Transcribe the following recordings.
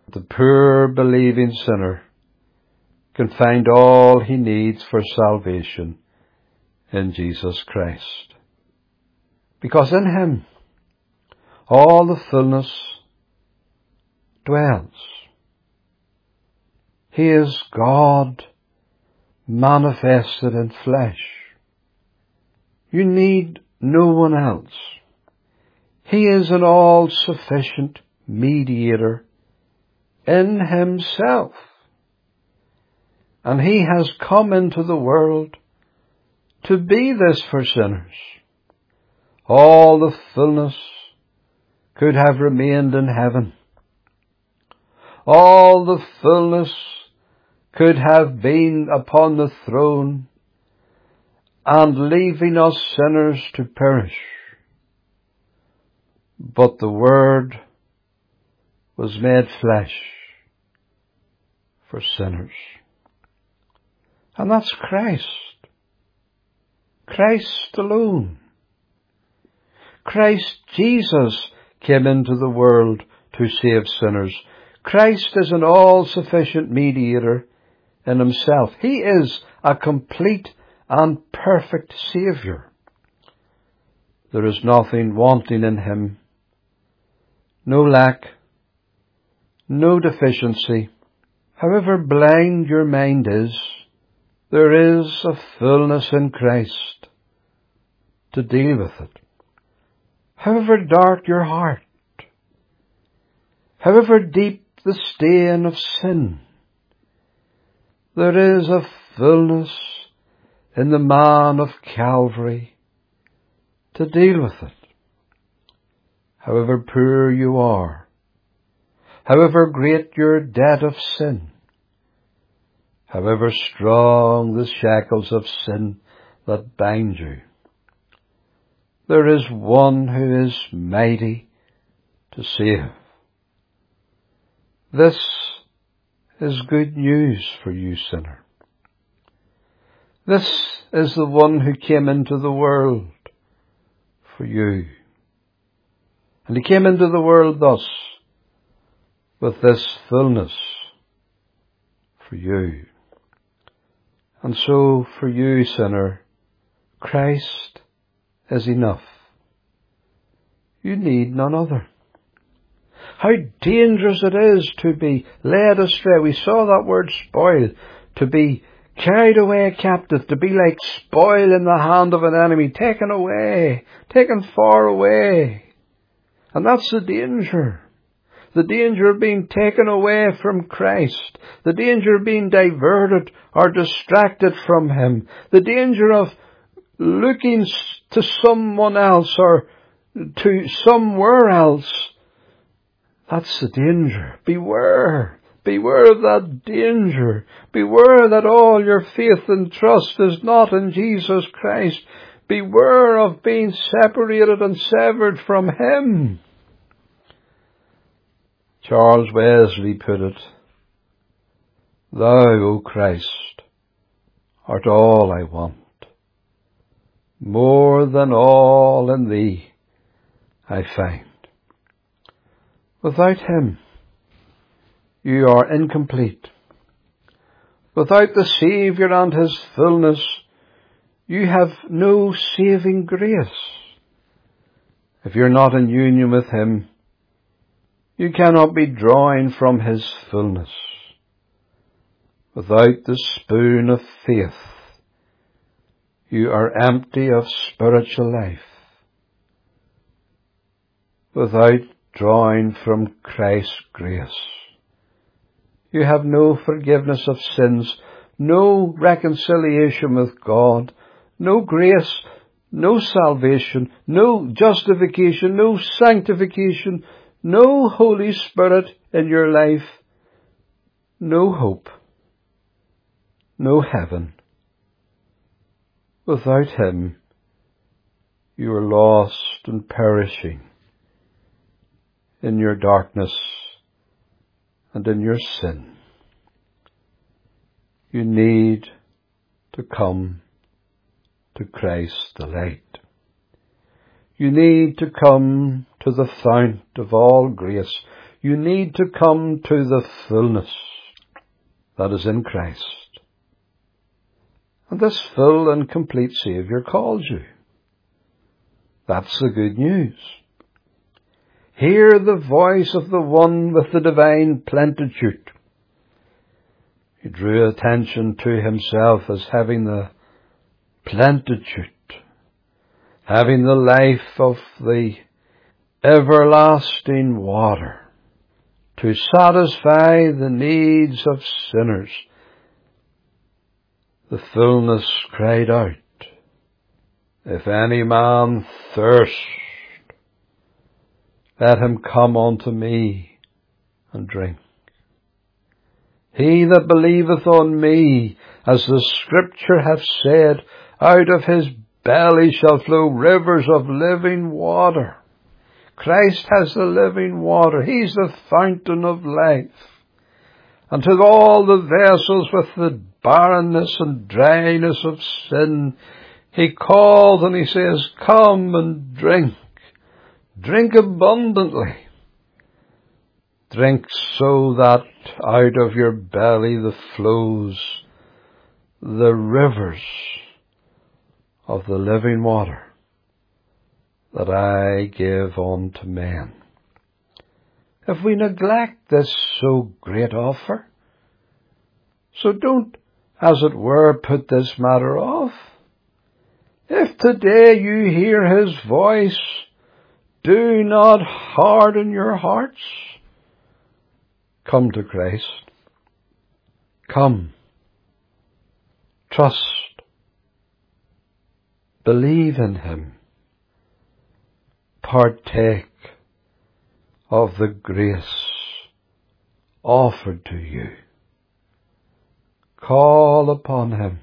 The poor believing sinner can find all he needs for salvation in Jesus Christ. Because in him all the fullness dwells. He is God manifested in flesh. You need no one else. He is an all-sufficient mediator in himself. And he has come into the world to be this for sinners. All the fullness could have remained in heaven. All the fullness could have been upon the throne and leaving us sinners to perish. But the Word was made flesh for sinners. And that's Christ. Christ alone. Christ Jesus came into the world to save sinners. Christ is an all-sufficient mediator in himself. He is a complete and perfect Saviour. There is nothing wanting in him, no lack, no deficiency. However blind your mind is, there is a fullness in Christ to deal with it. However dark your heart, however deep the stain of sin, there is a fullness in the man of Calvary to deal with it. However poor you are, however great your debt of sin, however strong the shackles of sin that bind you, there is one who is mighty to save. This is good news for you, sinner. This is the one who came into the world for you. And he came into the world thus, with this fullness for you. And so for you, sinner, Christ is enough. You need none other. How dangerous it is to be led astray. We saw that word spoil. To be carried away captive. To be like spoil in the hand of an enemy. Taken away. Taken far away. And that's the danger. The danger of being taken away from Christ. The danger of being diverted or distracted from him. The danger of looking to someone else or to somewhere else. That's the danger. Beware. Beware of that danger. Beware that all your faith and trust is not in Jesus Christ. Beware of being separated and severed from him. Charles Wesley put it, Thou, O Christ, art all I want. More than all in thee I find. Without him, you are incomplete. Without the Saviour and his fullness, you have no saving grace. If you're not in union with him, you cannot be drawing from his fullness. Without the spoon of faith, you are empty of spiritual life. Without drawing from Christ's grace, you have no forgiveness of sins, no reconciliation with God, no grace, no salvation, no justification, no sanctification, no Holy Spirit in your life, no hope, no heaven. Without him, you are lost and perishing in your darkness and in your sin. You need to come to Christ the light. You need to come to the fount of all grace. You need to come to the fullness that is in Christ. And this full and complete Saviour calls you. That's the good news. Hear the voice of the one with the divine plenitude. He drew attention to himself as having the plenitude, having the life of the everlasting water to satisfy the needs of sinners. The fullness cried out, "If any man thirst, let him come unto me and drink. He that believeth on me, as the Scripture hath said, out of his belly shall flow rivers of living water." Christ has the living water. He's the fountain of life. And to all the vessels with the barrenness and dryness of sin, he calls and he says, "Come and drink. Drink abundantly. Drink so that out of your belly flows the rivers of the living water that I give unto men." If we neglect this so great offer, so don't, as it were, put this matter off. If today you hear his voice, do not harden your hearts. Come to Christ. Come. Trust. Believe in him. Partake of the grace offered to you. Call upon him.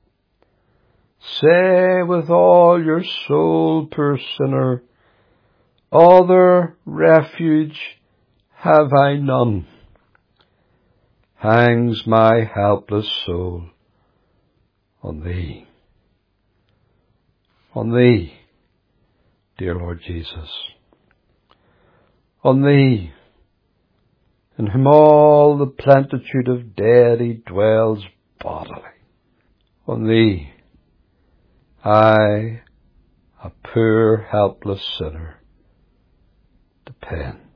Say with all your soul, poor sinner, "Other refuge have I none. Hangs my helpless soul on thee." On thee, dear Lord Jesus. On thee, in whom all the plenitude of deity dwells bodily. On thee, I, a poor helpless sinner, depend.